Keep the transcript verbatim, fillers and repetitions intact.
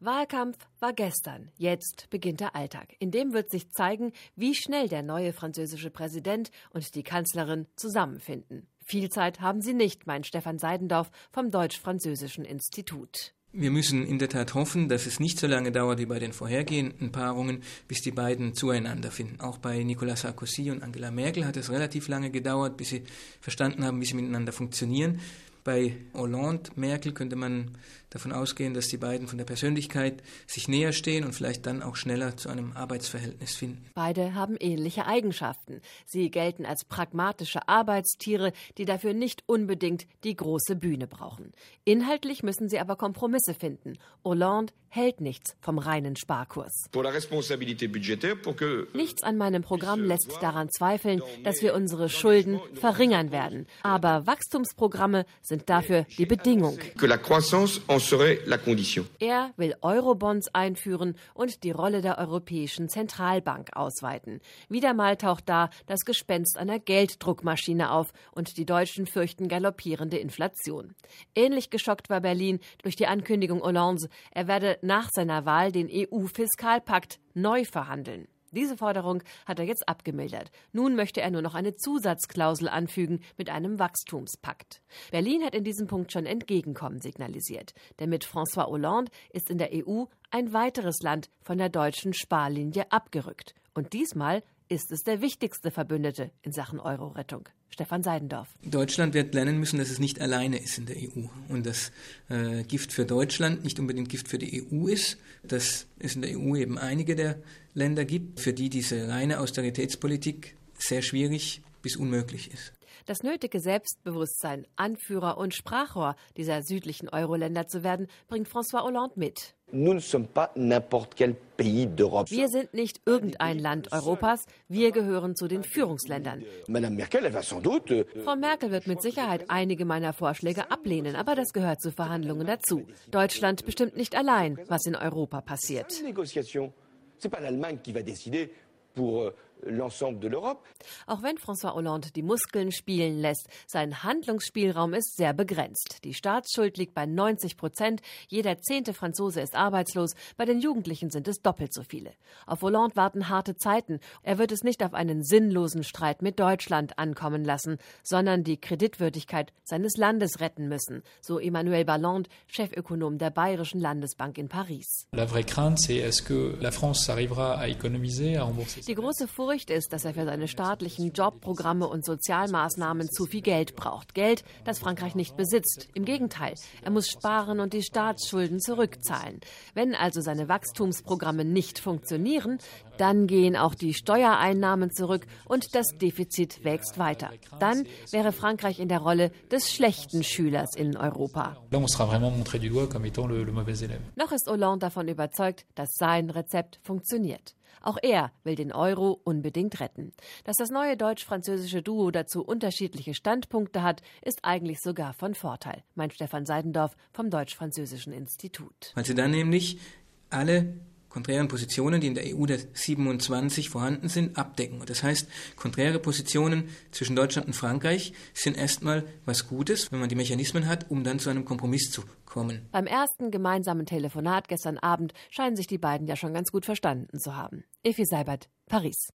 Wahlkampf war gestern, jetzt beginnt der Alltag. In dem wird sich zeigen, wie schnell der neue französische Präsident und die Kanzlerin zusammenfinden. Viel Zeit haben sie nicht, meint Stefan Seidendorf vom Deutsch-Französischen Institut. Wir müssen in der Tat hoffen, dass es nicht so lange dauert wie bei den vorhergehenden Paarungen, bis die beiden zueinander finden. Auch bei Nicolas Sarkozy und Angela Merkel hat es relativ lange gedauert, bis sie verstanden haben, wie sie miteinander funktionieren. Bei Hollande, Merkel könnte man davon ausgehen, dass die beiden von der Persönlichkeit sich näher stehen und vielleicht dann auch schneller zu einem Arbeitsverhältnis finden. Beide haben ähnliche Eigenschaften. Sie gelten als pragmatische Arbeitstiere, die dafür nicht unbedingt die große Bühne brauchen. Inhaltlich müssen sie aber Kompromisse finden. Hollande hält nichts vom reinen Sparkurs. Nichts an meinem Programm lässt daran zweifeln, dass wir unsere Schulden verringern werden. Aber Wachstumsprogramme sind dafür die Bedingung. Er will Eurobonds einführen und die Rolle der Europäischen Zentralbank ausweiten. Wieder mal taucht da das Gespenst einer Gelddruckmaschine auf und die Deutschen fürchten galoppierende Inflation. Ähnlich geschockt war Berlin durch die Ankündigung Hollandes, er werde nach seiner Wahl den E U-Fiskalpakt neu verhandeln. Diese Forderung hat er jetzt abgemildert. Nun möchte er nur noch eine Zusatzklausel anfügen mit einem Wachstumspakt. Berlin hat in diesem Punkt schon Entgegenkommen signalisiert. Denn mit François Hollande ist in der E U ein weiteres Land von der deutschen Sparlinie abgerückt. Und diesmal ist es der wichtigste Verbündete in Sachen Euro-Rettung. Stefan Seidendorf. Deutschland wird lernen müssen, dass es nicht alleine ist in der E U und dass äh, Gift für Deutschland nicht unbedingt Gift für die E U ist, dass es in der E U eben einige der Länder gibt, für die diese reine Austeritätspolitik sehr schwierig bis unmöglich ist. Das nötige Selbstbewusstsein, Anführer und Sprachrohr dieser südlichen Euro-Länder zu werden, bringt François Hollande mit. Wir sind nicht irgendein Land Europas, wir gehören zu den Führungsländern. Frau Merkel wird mit Sicherheit einige meiner Vorschläge ablehnen, aber das gehört zu Verhandlungen dazu. Deutschland bestimmt nicht allein, was in Europa passiert. Auch wenn François Hollande die Muskeln spielen lässt, sein Handlungsspielraum ist sehr begrenzt. Die Staatsschuld liegt bei neunzig Prozent, jeder zehnte Franzose ist arbeitslos, bei den Jugendlichen sind es doppelt so viele. Auf Hollande warten harte Zeiten. Er wird es nicht auf einen sinnlosen Streit mit Deutschland ankommen lassen, sondern die Kreditwürdigkeit seines Landes retten müssen, so Emmanuel Balland, Chefökonom der Bayerischen Landesbank in Paris. Die große Furcht ist, dass er für seine staatlichen Jobprogramme und Sozialmaßnahmen zu viel Geld braucht. Geld, das Frankreich nicht besitzt. Im Gegenteil, er muss sparen und die Staatsschulden zurückzahlen. Wenn also seine Wachstumsprogramme nicht funktionieren, dann gehen auch die Steuereinnahmen zurück und das Defizit wächst weiter. Dann wäre Frankreich in der Rolle des schlechten Schülers in Europa. Noch ist Hollande davon überzeugt, dass sein Rezept funktioniert. Auch er will den Euro unbedingt retten. Dass das neue deutsch-französische Duo dazu unterschiedliche Standpunkte hat, ist eigentlich sogar von Vorteil, meint Stefan Seidendorf vom Deutsch-Französischen Institut. Weil sie dann nämlich alle konträren Positionen, die in der E U der siebenundzwanzig vorhanden sind, abdecken. Und das heißt, konträre Positionen zwischen Deutschland und Frankreich sind erstmal was Gutes, wenn man die Mechanismen hat, um dann zu einem Kompromiss zu kommen. Beim ersten gemeinsamen Telefonat gestern Abend scheinen sich die beiden ja schon ganz gut verstanden zu haben. Effi Seibert, Paris.